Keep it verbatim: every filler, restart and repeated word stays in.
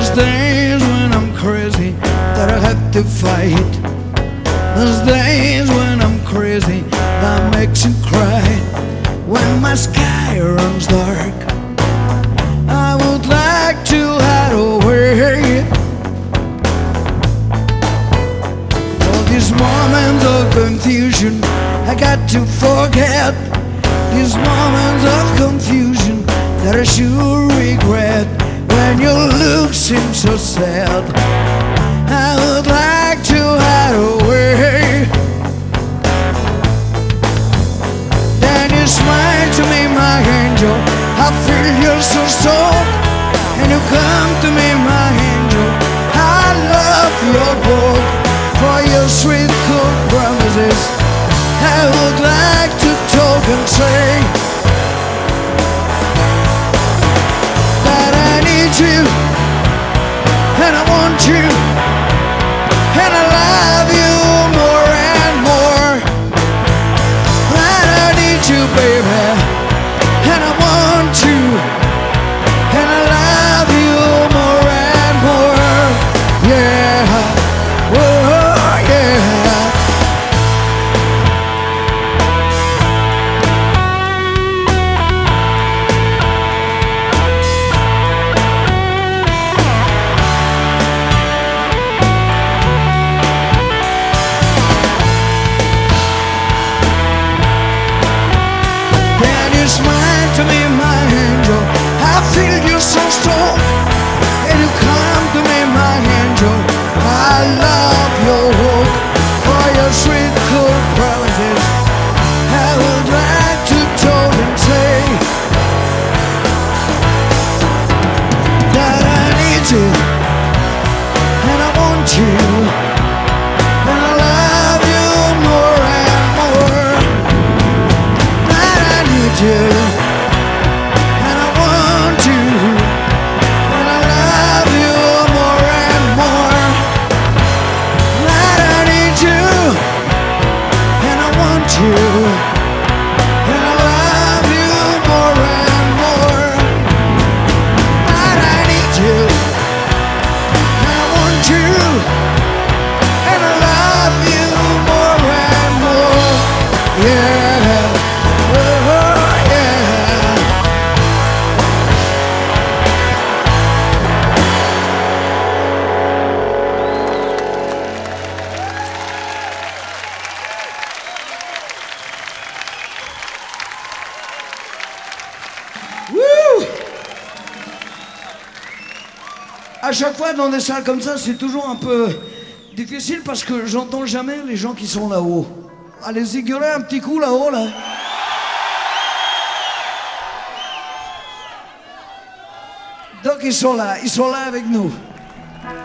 There's days when I'm crazy that I have to fight. There's days when I'm crazy that makes you cry. When my sky runs dark, I would like to hide away. All these moments of confusion I got to forget. These moments of confusion that I sure regret. When your look seems so sad, I would like to hide away. Then you smile to me, my angel, I feel you're so soft. And you come to me, my angel, I love your book. For your sweet cool promises, I would like to talk and say that I need you, and I want you, and I love you more and more. That I need you, baby, and I want you, and I love you more and more. Yeah, oh yeah. Smile to me, my angel, I feel you so strong. And you come to me, my angel, I love your walk. For your sweet cool promises, I would like to talk and say that I need you, and I want you, and I love you more and more. That I need you, and I want you, and I love you more and more. That I need you, and I want you, and I love you more and more. That I need you, and I want you, and I love you more and more. Yeah. À chaque fois dans des salles comme ça, c'est toujours un peu difficile parce que j'entends jamais les gens qui sont là-haut. Allez-y, gueulez un petit coup là-haut, là. Donc ils sont là, ils sont là avec nous.